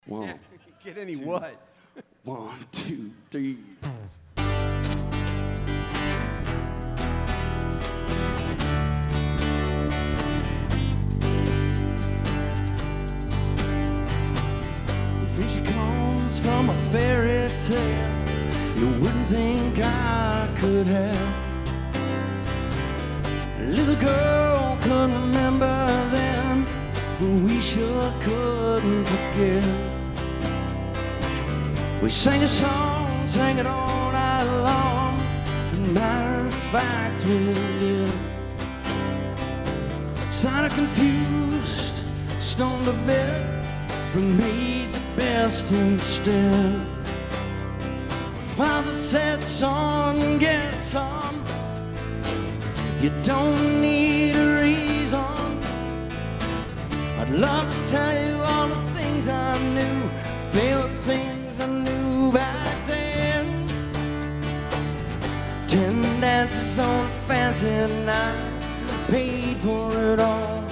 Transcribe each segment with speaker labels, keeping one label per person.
Speaker 1: One.
Speaker 2: Get any two. What?
Speaker 1: 1, 2, 3. You think she comes from a fairy tale? You wouldn't think I could have. A little girl couldn't remember then, but we sure couldn't forget. We sang a song, sang it all night long. Matter of fact, we did. Sounded confused, stoned a bit, but made the best instead. Father said, son, get some. You don't need a reason. I'd love to tell you all the things I knew. They were things I knew back then. 10 dances on a fancy night, paid for it all.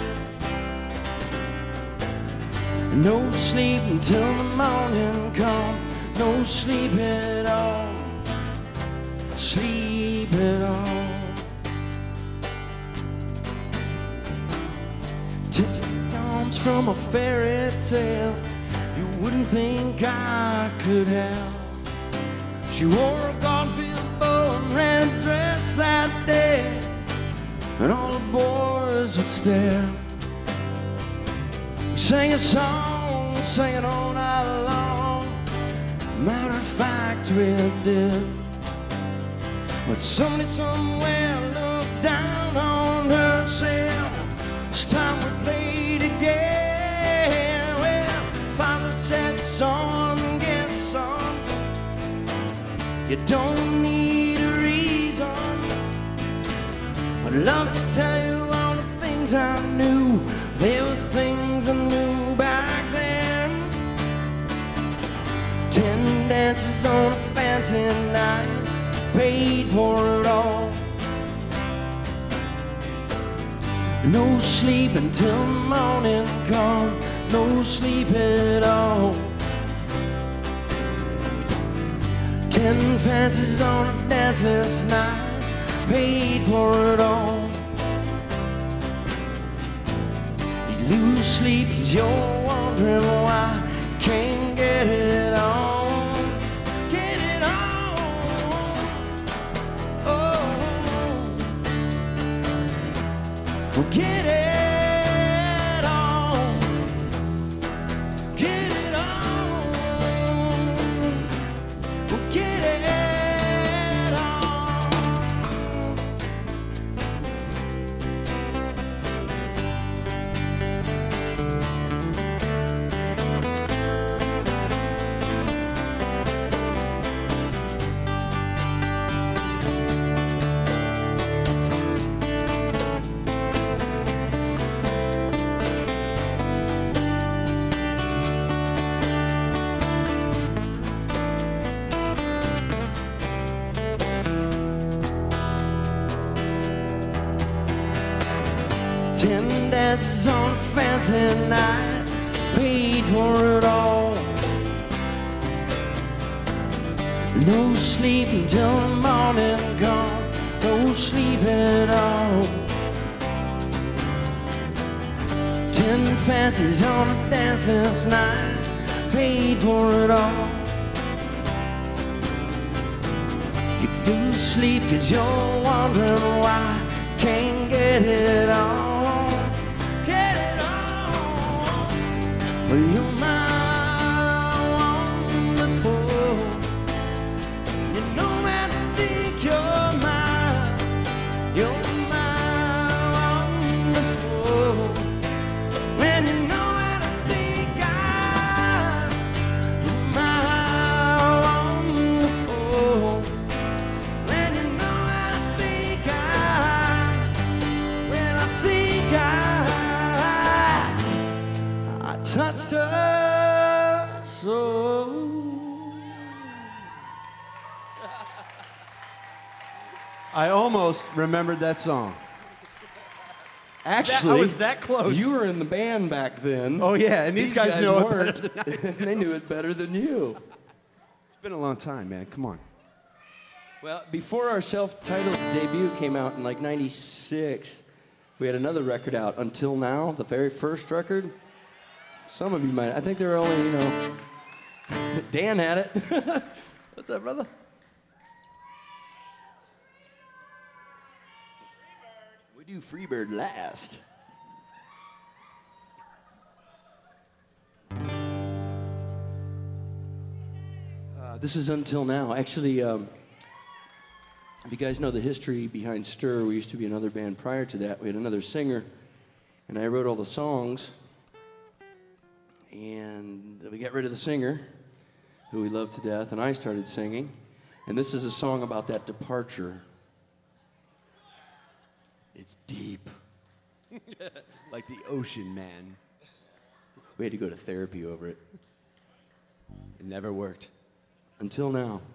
Speaker 1: No sleep until the morning come. No sleep at all. Sleep at all. Comes from a fairy tale you wouldn't think I could have. She wore a Garfield bow and red dress that day, and all the boys would stare. We sang a song, sang it all night long. Matter of fact, we did. But somebody somewhere looked down on her and said, it's time we played again. Well, Father said, son, get some. You don't need a reason. I'd love to tell you all the things I knew. They were things I knew back then. 10 dances on a fancy night, paid for it all. No sleep until the morning come. No sleep at all. 10 fancies on a dancer's night, paid for it all. You lose sleep 'cause you're wondering why you can't get it on. Get it on. Oh, well, get it. Dances on a fancy night, paid for it all. No sleep until the morning come. No sleep at all. 10 fancies on a dancer's night, paid for it all. You lose sleep 'cause you're wondering why you can't get it on. You're my wonderful. You know I think you're mine. You're my wonderful. When you know I think you're my wonderful. When you know I think well, I think I touched her soul.
Speaker 2: I almost remembered that song.
Speaker 1: Actually,
Speaker 2: I was that close.
Speaker 1: You were in the band back then.
Speaker 2: Oh, yeah, and these guys know it
Speaker 1: weren't.
Speaker 2: better than I do.
Speaker 1: They knew it better than you.
Speaker 2: It's been a long time, man. Come on.
Speaker 1: Well, before our self-titled debut came out in like '96, we had another record out, Until Now, the very first record. Some of you might, I think there were only, you know, Dan had it. What's up, brother? We do Freebird last. This is Until Now. Actually, if you guys know the history behind Stir, we used to be another band prior to that. We had another singer, and I wrote all the songs. And we got rid of the singer, who we loved to death, and I started singing. And this is a song about that departure. It's deep.
Speaker 2: Like the ocean, man.
Speaker 1: We had to go to therapy over it.
Speaker 2: It never worked.
Speaker 1: Until Now.